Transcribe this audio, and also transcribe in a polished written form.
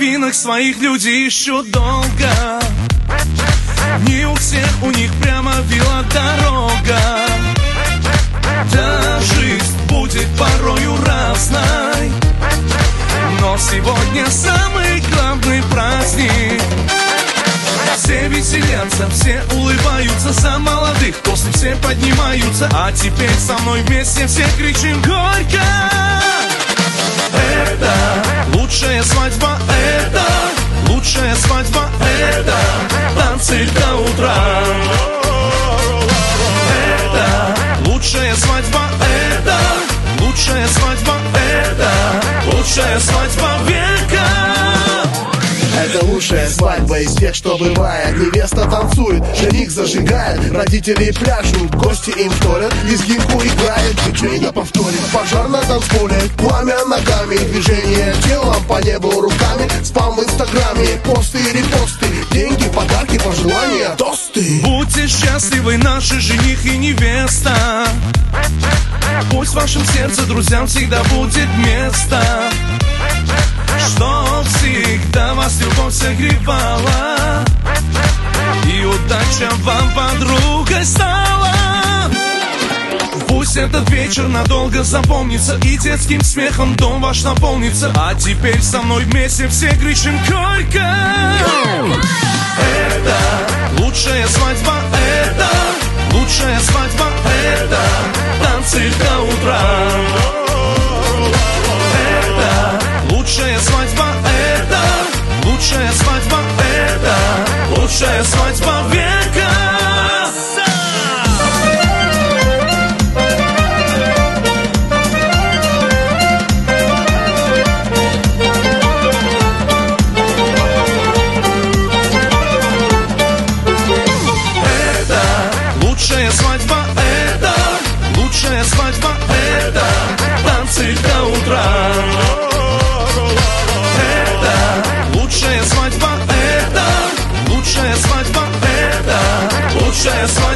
спинах своих люди ищут долго. Не у всех у них прямо велодорога. Да, жизнь будет порою разной, но сегодня самый главный праздник. Все веселятся, все улыбаются, за молодых после все поднимаются. А теперь со мной вместе все кричим горько. Это лучшая свадьба, это лучшая свадьба, это танцы до утра. Это лучшая свадьба, это лучшая свадьба, это лучшая свадьба века. Это лучшая свадьба из тех, что бывает. Невеста танцует, жених зажигает, родители пляшут, гости им вторят, лезгинку играет, диджей на повторе. Пожар на танцполе, пламя ногами, движение телом по небу руками, спам в инстаграме, посты и репосты, деньги, подарки, пожелания, тосты. Будьте счастливы, наши жених и невеста. Пусть в вашем сердце друзьям всегда будет место, чтоб всегда вас любовь согревала и удача вам подругой стала. Пусть этот вечер надолго запомнится и детским смехом дом ваш наполнится. А теперь со мной вместе все кричим горько. Это лучшая свадьба, это лучшая свадьба, это танцы до утра. Это лучшая свадьба, это лучшая свадьба, это лучшая свадьба века. Это лучшая свадьба, это лучшая свадьба, это танцы до утра. Лучшая свадьба, это лучшая свадьба, это лучшая свадьба.